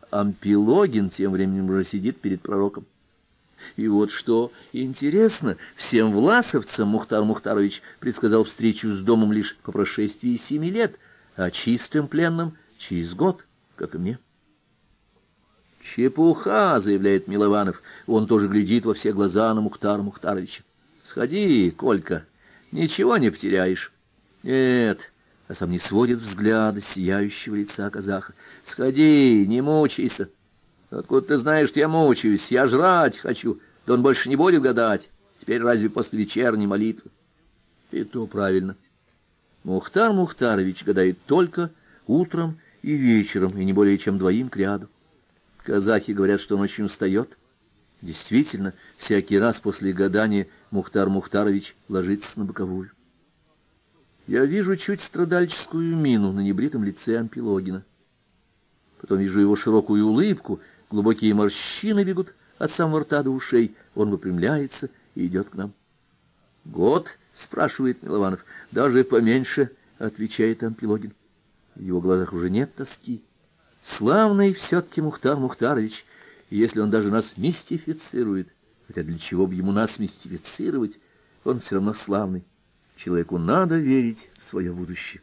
Ампилогин тем временем уже сидит перед пророком. И вот что интересно, всем власовцам Мухтар Мухтарович предсказал встречу с домом лишь по прошествии 7 лет, а чистым пленным через год, как и мне. «Чепуха», — заявляет Милованов, он тоже глядит во все глаза на Мухтара Мухтаровича. «Сходи, Колька, ничего не потеряешь». «Нет», а сам не сводит взгляда сияющего лица казаха. «Сходи, не мучайся». «Откуда ты знаешь, что я мучаюсь? Я жрать хочу. Да он больше не будет гадать. Теперь разве после вечерней молитвы?» И то правильно. Мухтар Мухтарович гадает только утром и вечером, и не более чем 2 кряду. Казахи говорят, что он очень устает. Действительно, всякий раз после гадания Мухтар Мухтарович ложится на боковую. Я вижу чуть страдальческую мину на небритом лице Ампилогина. Потом вижу его широкую улыбку, глубокие морщины бегут от самого рта до ушей. Он выпрямляется и идет к нам. «Год?» — спрашивает Милованов. «Даже поменьше», — отвечает Ампилогин. В его глазах уже нет тоски. Славный все-таки Мухтар Мухтарович, если он даже нас мистифицирует, хотя для чего бы ему нас мистифицировать, он все равно славный. Человеку надо верить в свое будущее.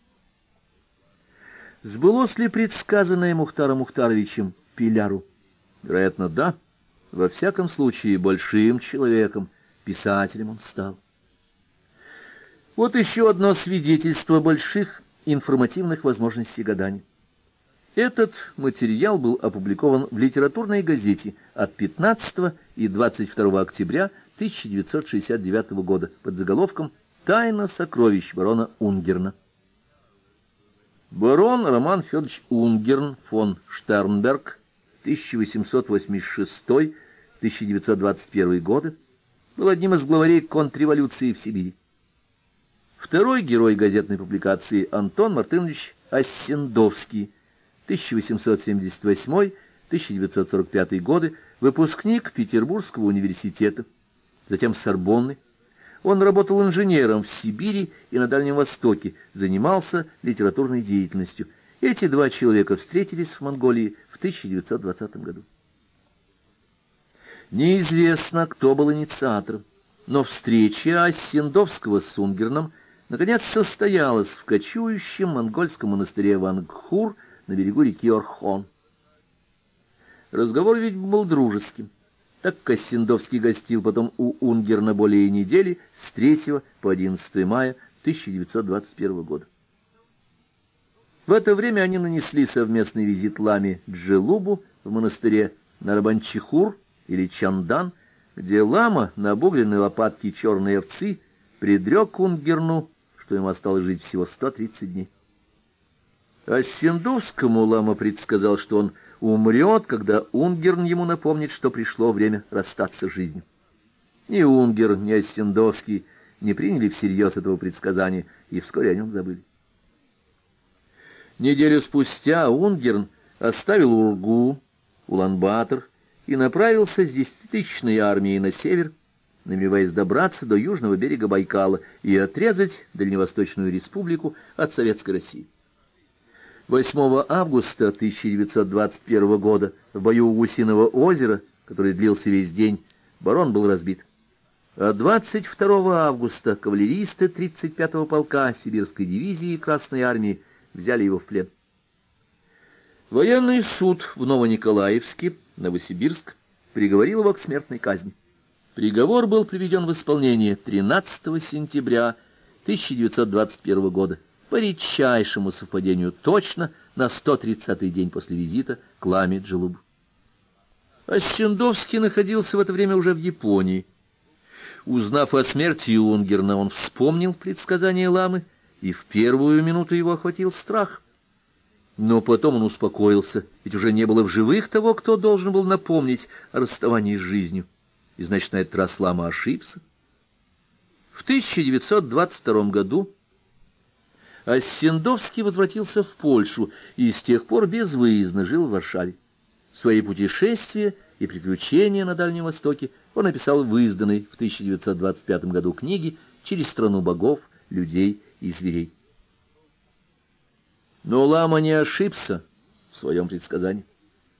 Сбылось ли предсказанное Мухтаром Мухтаровичем Пиляру? Вероятно, да. Во всяком случае, большим человеком, писателем он стал. Вот еще одно свидетельство больших информативных возможностей гадания. Этот материал был опубликован в литературной газете от 15 и 22 октября 1969 года под заголовком «Тайна сокровищ барона Унгерна». Барон Роман Федорович Унгерн фон Штернберг, 1886-1921 годы, был одним из главарей контрреволюции в Сибири. Второй герой газетной публикации Антон Мартынович Оссендовский, 1878-1945 годы, выпускник Петербургского университета, затем Сорбонны. Он работал инженером в Сибири и на Дальнем Востоке, занимался литературной деятельностью. Эти 2 человека встретились в Монголии в 1920 году. Неизвестно, кто был инициатором, но встреча Оссендовского с Унгерном наконец состоялась в кочующем монгольском монастыре Вангхур на берегу реки Орхон. Разговор ведь был дружеским, так как Оссендовский гостил потом у Унгерна более недели с 3 по 11 мая 1921 года. В это время они нанесли совместный визит ламе Джелубу в монастыре Нарабанчихур или Чандан, где лама на обугленной лопатке черной овцы предрек Унгерну, что ему осталось жить всего 130 дней. Оссендовскому лама предсказал, что он умрет, когда Унгерн ему напомнит, что пришло время расстаться с жизнью. Ни Унгерн, ни Оссендовский не приняли всерьез этого предсказания, и вскоре о нем забыли. Неделю спустя Унгерн оставил Ургу, Улан-Батор, и направился с 10-тысячной армией на север, намереваясь добраться до южного берега Байкала и отрезать Дальневосточную республику от Советской России. 8 августа 1921 года в бою у Гусиного озера, который длился весь день, барон был разбит. А 22 августа кавалеристы 35-го полка Сибирской дивизии Красной армии взяли его в плен. Военный суд в Новониколаевске, Новосибирск, приговорил его к смертной казни. Приговор был приведен в исполнение 13 сентября 1921 года, по редчайшему совпадению точно на 130-й день после визита к ламе Джелубу. Оссендовский находился в это время уже в Японии. Узнав о смерти Унгерна, он вспомнил предсказание ламы, и в первую минуту его охватил страх. Но потом он успокоился, ведь уже не было в живых того, кто должен был напомнить о расставании с жизнью. И значит, на этот раз лама ошибся. В 1922 году Оссендовский возвратился в Польшу и с тех пор безвыездно жил в Варшаве. Свои путешествия и приключения на Дальнем Востоке он написал в изданной в 1925 году книге «Через страну богов, людей и зверей». Но лама не ошибся в своем предсказании.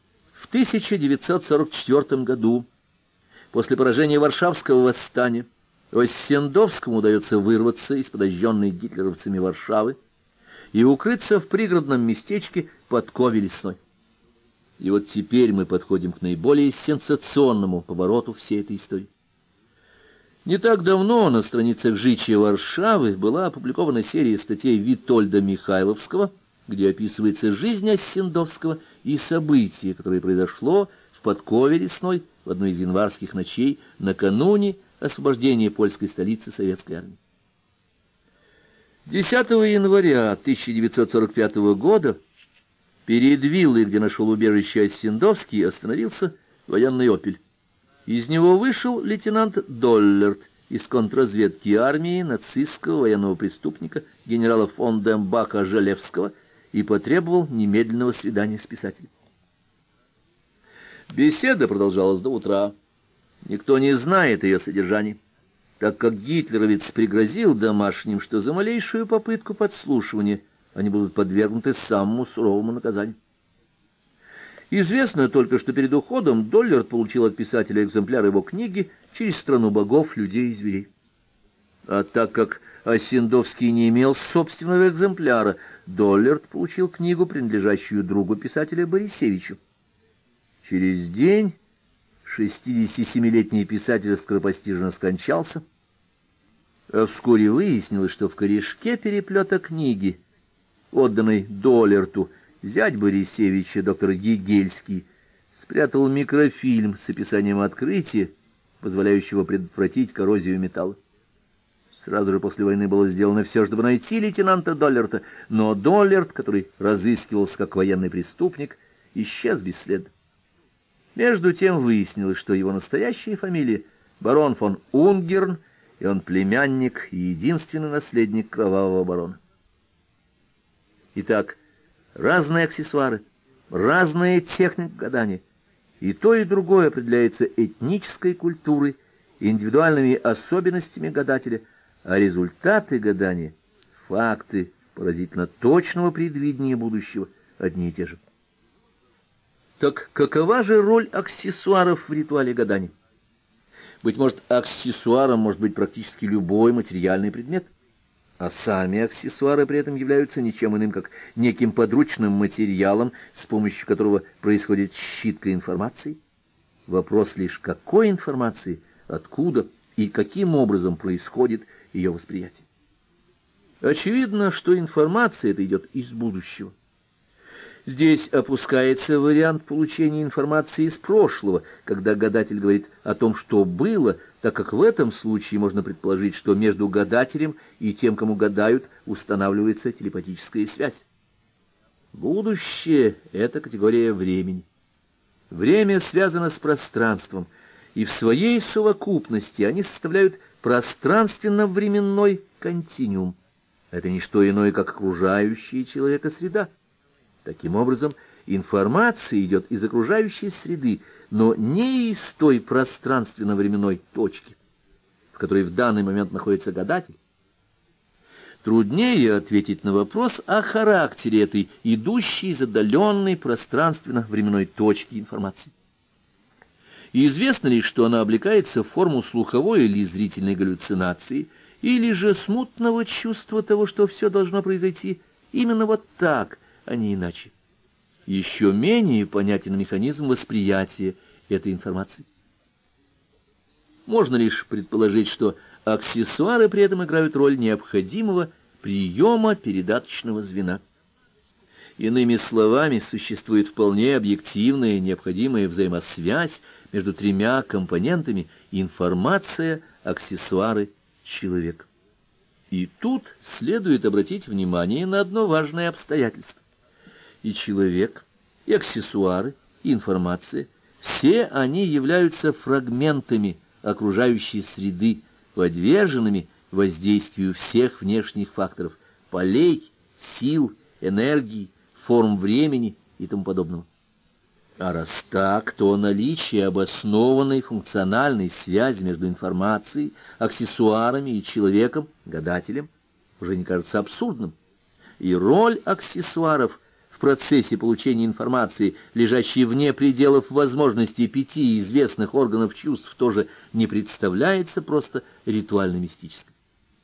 В 1944 году, после поражения Варшавского восстания, Оссендовскому удается вырваться из подожженной гитлеровцами Варшавы и укрыться в пригородном местечке Подкове Лесной. И вот теперь мы подходим к наиболее сенсационному повороту всей этой истории. Не так давно на страницах «Жичья Варшавы» была опубликована серия статей Витольда Михайловского, где описывается жизнь Оссендовского и событие, которое произошло в Подкове Лесной в одну из январских ночей накануне освобождения польской столицы советской армии. 10 января 1945 года перед виллой, где нашел убежище Оссендовский, остановился военный «Опель». Из него вышел лейтенант Доллерт из контрразведки армии нацистского военного преступника генерала фон Дембака-Желевского и потребовал немедленного свидания с писателем. Беседа продолжалась до утра. Никто не знает ее содержания, так как гитлеровец пригрозил домашним, что за малейшую попытку подслушивания они будут подвергнуты самому суровому наказанию. Известно только, что перед уходом Доллерт получил от писателя экземпляр его книги «Через страну богов, людей и зверей». А так как Оссендовский не имел собственного экземпляра, Доллерт получил книгу, принадлежащую другу писателя Борисевичу. Через день 67-летний писатель скоропостижно скончался, а вскоре выяснилось, что в корешке переплета книги, отданной Доллерту, зять Борисевича, доктор Гегельский, спрятал микрофильм с описанием открытия, позволяющего предотвратить коррозию металла. Сразу же после войны было сделано все, чтобы найти лейтенанта Доллерта, но Доллерт, который разыскивался как военный преступник, исчез бесследно. Между тем выяснилось, что его настоящая фамилия барон фон Унгерн, и он племянник и единственный наследник кровавого барона. Итак, разные аксессуары, разная техника гадания, и то, и другое определяется этнической культурой, индивидуальными особенностями гадателя, а результаты гадания, факты поразительно точного предвидения будущего, одни и те же. Так какова же роль аксессуаров в ритуале гадания? Быть может, аксессуаром может быть практически любой материальный предмет, а сами аксессуары при этом являются ничем иным, как неким подручным материалом, с помощью которого происходит считка информации. Вопрос лишь, какой информации, откуда и каким образом происходит ее восприятие. Очевидно, что информация эта идет из будущего. Здесь опускается вариант получения информации из прошлого, когда гадатель говорит о том, что было, так как в этом случае можно предположить, что между гадателем и тем, кому гадают, устанавливается телепатическая связь. Будущее — это категория времени. Время связано с пространством, и в своей совокупности они составляют пространственно-временной континуум. Это не что иное, как окружающая человека среда. Таким образом, информация идет из окружающей среды, но не из той пространственно-временной точки, в которой в данный момент находится гадатель. Труднее ответить на вопрос о характере этой идущей из отдаленной пространственно-временной точки информации. И известно лишь, что она облекается в форму слуховой или зрительной галлюцинации, или же смутного чувства того, что все должно произойти именно вот так, а не иначе. Еще менее понятен механизм восприятия этой информации. Можно лишь предположить, что аксессуары при этом играют роль необходимого приема передаточного звена. Иными словами, существует вполне объективная необходимая взаимосвязь между тремя компонентами: информация, аксессуары, человек. И тут следует обратить внимание на одно важное обстоятельство. И человек, и аксессуары, и информация — все они являются фрагментами окружающей среды, подверженными воздействию всех внешних факторов — полей, сил, энергии, форм времени и тому подобного. А раз так, то наличие обоснованной функциональной связи между информацией, аксессуарами и человеком, гадателем, уже не кажется абсурдным. И роль аксессуаров в процессе получения информации, лежащей вне пределов возможностей 5 известных органов чувств, тоже не представляется просто ритуально-мистической.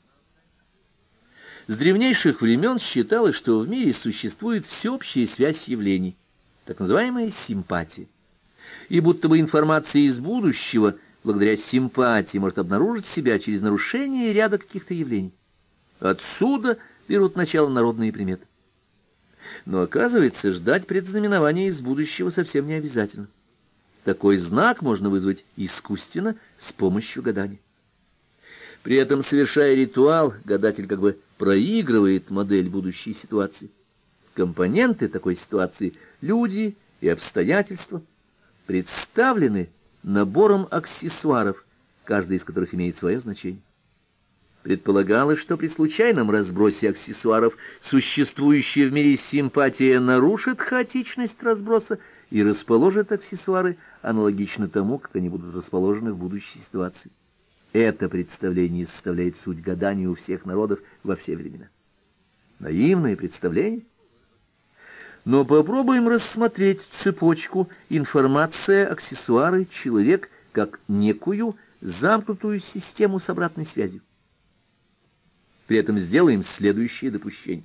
С древнейших времен считалось, что в мире существует всеобщая связь явлений, так называемая симпатия. И будто бы информация из будущего, благодаря симпатии, может обнаружить себя через нарушение ряда каких-то явлений. Отсюда берут начало народные приметы. Но оказывается, ждать предзнаменования из будущего совсем не обязательно. Такой знак можно вызвать искусственно с помощью гадания. При этом, совершая ритуал, гадатель как бы проигрывает модель будущей ситуации. Компоненты такой ситуации, люди и обстоятельства, представлены набором аксессуаров, каждый из которых имеет свое значение. Предполагалось, что при случайном разбросе аксессуаров существующая в мире симпатия нарушит хаотичность разброса и расположит аксессуары аналогично тому, как они будут расположены в будущей ситуации. Это представление составляет суть гадания у всех народов во все времена. Наивное представление? Но попробуем рассмотреть цепочку информация, аксессуары, человек как некую замкнутую систему с обратной связью. При этом сделаем следующее допущение.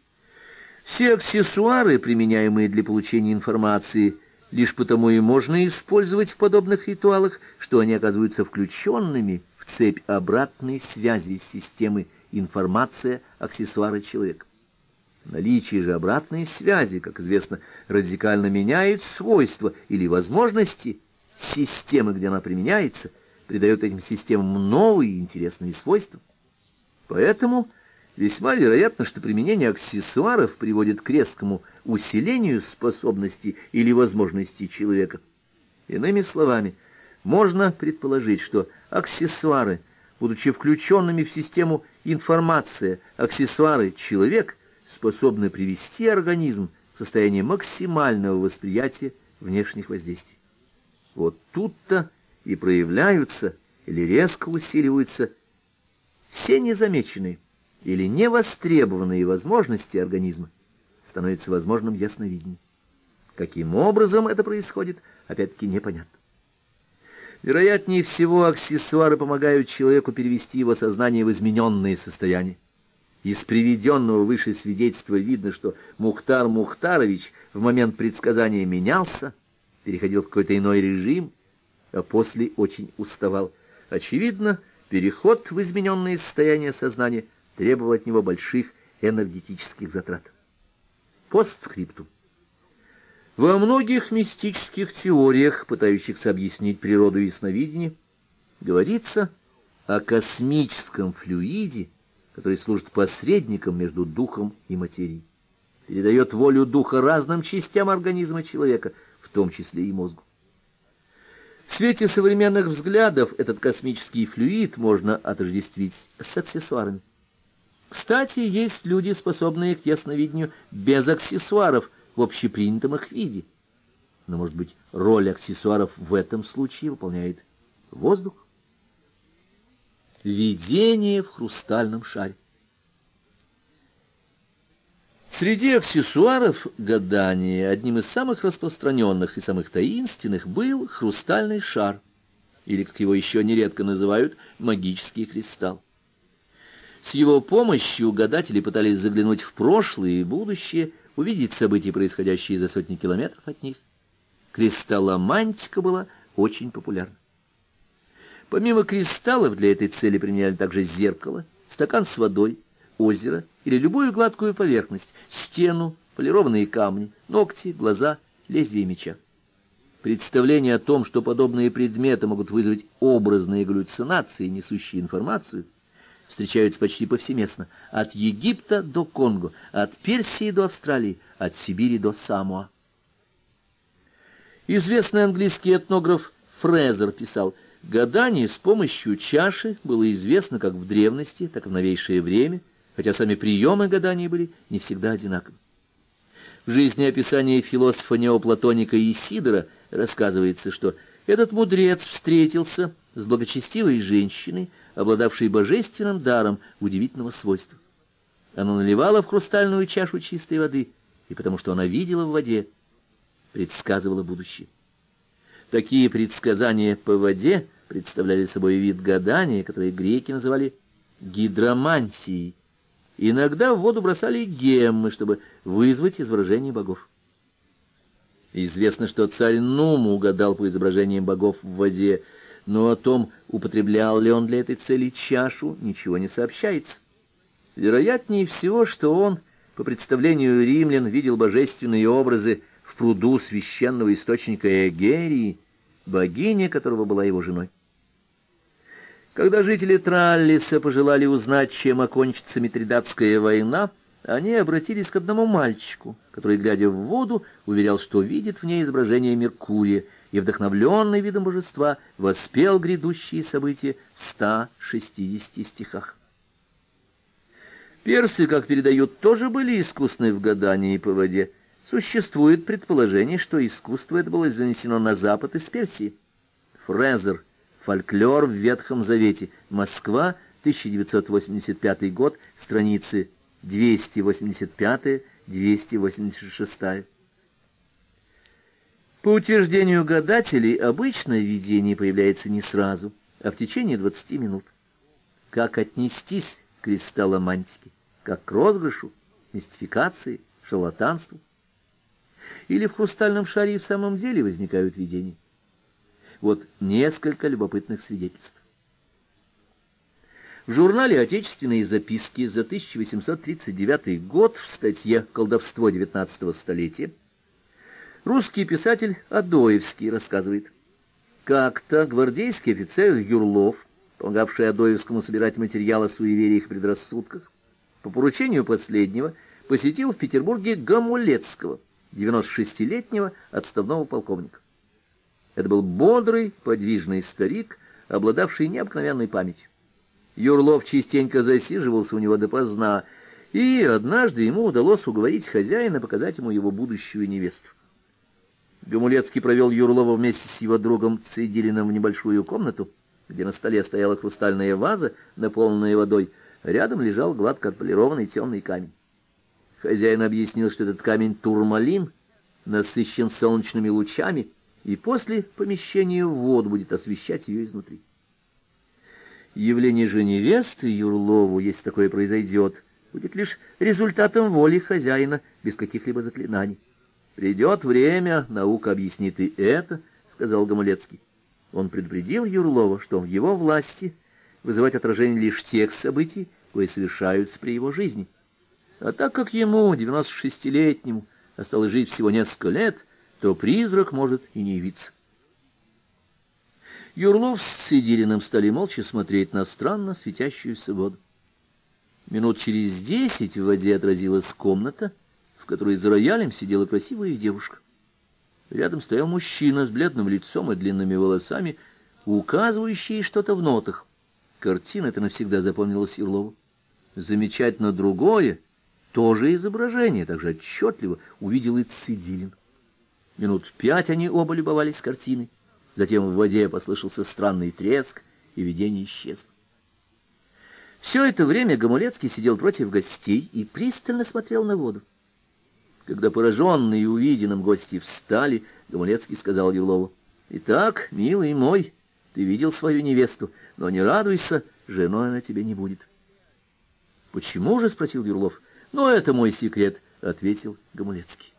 Все аксессуары, применяемые для получения информации, лишь потому и можно использовать в подобных ритуалах, что они оказываются включенными в цепь обратной связи системы информация, аксессуары, человек. Наличие же обратной связи, как известно, радикально меняет свойства или возможности системы, где она применяется, придает этим системам новые интересные свойства. Поэтому весьма вероятно, что применение аксессуаров приводит к резкому усилению способностей или возможностей человека. Иными словами, можно предположить, что аксессуары, будучи включенными в систему информация, аксессуары, человек, способны привести организм в состояние максимального восприятия внешних воздействий. Вот тут-то и проявляются или резко усиливаются все незамеченные или невостребованные возможности организма, становится возможным ясновидение. Каким образом это происходит, опять-таки непонятно. Вероятнее всего, аксессуары помогают человеку перевести его сознание в измененное состояние. Из приведенного выше свидетельства видно, что Мухтар Мухтарович в момент предсказания менялся, переходил в какой-то иной режим, а после очень уставал. Очевидно, переход в измененное состояние сознания требовал от него больших энергетических затрат. Постскриптум. Во многих мистических теориях, пытающихся объяснить природу ясновидения, говорится о космическом флюиде, который служит посредником между духом и материей, передает волю духа разным частям организма человека, в том числе и мозгу. В свете современных взглядов этот космический флюид можно отождествить с аксессуарами. Кстати, есть люди, способные к ясновидению без аксессуаров в общепринятом их виде. Но, может быть, роль аксессуаров в этом случае выполняет воздух? Видение в хрустальном шаре. Среди аксессуаров гадания одним из самых распространенных и самых таинственных был хрустальный шар, или, как его еще нередко называют, магический кристалл. С его помощью гадатели пытались заглянуть в прошлое и будущее, увидеть события, происходящие за сотни километров от них. Кристалломантика была очень популярна. Помимо кристаллов для этой цели применяли также зеркало, стакан с водой, озеро или любую гладкую поверхность, стену, полированные камни, ногти, глаза, лезвие меча. Представление о том, что подобные предметы могут вызвать образные галлюцинации, несущие информацию, встречаются почти повсеместно, от Египта до Конго, от Персии до Австралии, от Сибири до Самоа. Известный английский этнограф Фрезер писал: гадание с помощью чаши было известно как в древности, так и в новейшее время, хотя сами приемы гадания были не всегда одинаковы. В жизнеописании философа-неоплатоника Исидора рассказывается, что этот мудрец встретился с благочестивой женщиной, обладавшей божественным даром удивительного свойства. Она наливала в хрустальную чашу чистой воды, и потому что она видела в воде, предсказывала будущее. Такие предсказания по воде представляли собой вид гадания, который греки называли гидромантией. Иногда в воду бросали геммы, чтобы вызвать изображение богов. Известно, что царь Нуму угадал по изображениям богов в воде, но о том, употреблял ли он для этой цели чашу, ничего не сообщается. Вероятнее всего, что он, по представлению римлян, видел божественные образы в пруду священного источника Эгерии, богиня которого была его женой. Когда жители Траллиса пожелали узнать, чем окончится Митридатская война, они обратились к одному мальчику, который, глядя в воду, уверял, что видит в ней изображение Меркурия, и, вдохновленный видом божества, воспел грядущие события в 160 стихах. Персы, как передают, тоже были искусны в гадании по воде. Существует предположение, что искусство это было занесено на запад из Персии. Фрезер. Фольклор в Ветхом Завете. Москва, 1985 год, страницы 285-286. По утверждению гадателей, обычно видение появляется не сразу, а в течение 20 минут. Как отнестись к кристалломантике? Как к розыгрышу, мистификации, шарлатанству? Или в хрустальном шаре в самом деле возникают видения? Вот несколько любопытных свидетельств. В журнале «Отечественные записки» за 1839 год в статье «Колдовство XIX столетия» русский писатель Адоевский рассказывает: как-то гвардейский офицер Юрлов, помогавший Адоевскому собирать материалы о суевериях и предрассудках, по поручению последнего посетил в Петербурге Гомулецкого, 96-летнего отставного полковника. Это был бодрый, подвижный старик, обладавший необыкновенной памятью. Юрлов частенько засиживался у него допоздна, и однажды ему удалось уговорить хозяина показать ему его будущую невесту. Гомулецкий провел Юрлова вместе с его другом Цедилиным в небольшую комнату, где на столе стояла хрустальная ваза, наполненная водой, а рядом лежал гладко отполированный темный камень. Хозяин объяснил, что этот камень турмалин, насыщен солнечными лучами, и после помещения в воду будет освещать ее изнутри. Явление же невесты Юрлову, если такое произойдет, будет лишь результатом воли хозяина, без каких-либо заклинаний. «Придет время, наука объяснит и это», — сказал Гомулецкий. Он предупредил Юрлова, что в его власти вызывать отражение лишь тех событий, кои совершаются при его жизни. А так как ему, 96-летнему, осталось жить всего несколько лет, то призрак может и не явиться. Юрлов с Цедилиным стали молча смотреть на странно светящуюся воду. Минут через 10 в воде отразилась комната, в которой за роялем сидела красивая девушка. Рядом стоял мужчина с бледным лицом и длинными волосами, указывающий что-то в нотах. Картина эта навсегда запомнилась Юрлову. Замечательно другое, тоже изображение, также отчетливо увидел и Цедилин. Минут 5 они оба любовались картиной. Затем в воде послышался странный треск, и видение исчезло. Все это время Гомулецкий сидел против гостей и пристально смотрел на воду. Когда пораженные увиденным гости встали, Гомулецкий сказал Юрлову: «Итак, милый мой, ты видел свою невесту, но не радуйся, женой она тебе не будет». «Почему же?» — спросил Юрлов. «Но это мой секрет», — ответил Гомулецкий.